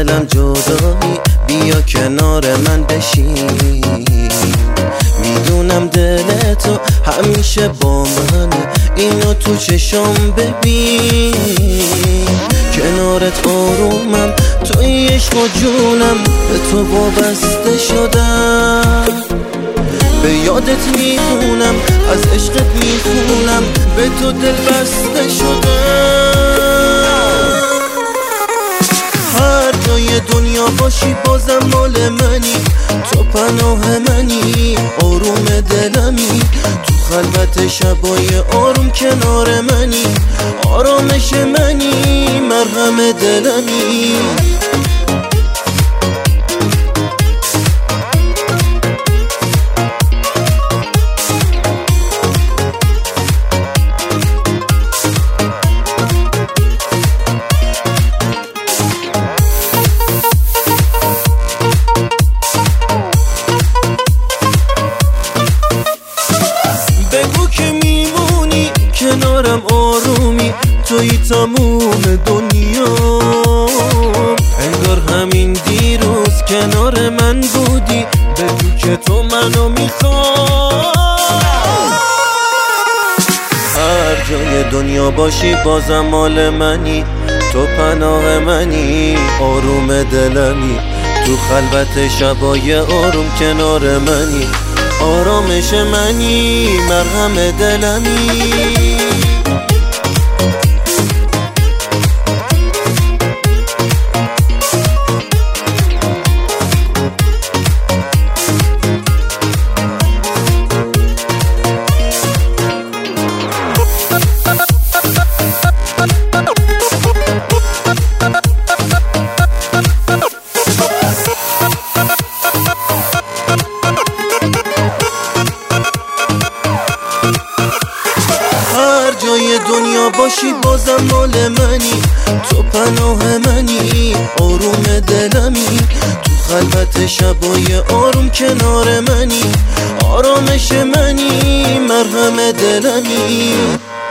دلم جدایی، بیا کنار من بشین. میدونم دل تو همیشه با منه، اینو تو چشم ببین. کنارت آرومم، توی عشق و جونم، به تو وابسته شدم. به یادت میخونم، از عشقت میخونم، به تو دل بسته شدم. هر جای دنیا باشی بازم مال منی، تو پناه منی، آروم دلمی. تو خلوت شبای آروم کنار منی، آرامش منی، مرهم دلمی. بگو که میمونی کنارم، آرومی، توی تموم دنیا. انگار همین دیروز کنار من بودی، بگو که تو منو میخوای. هر جای دنیا باشی بازم مال منی، تو پناه منی، آروم دلمی. تو خلوت شبای آروم کنار منی، آرامش منی، مرهم دلمی. هر جای دنیا باشی بازم مال منی، تو پناه منی، آروم دلمی. تو خلوت شبای آروم کنار منی، آرامش منی، مرهم دلمی.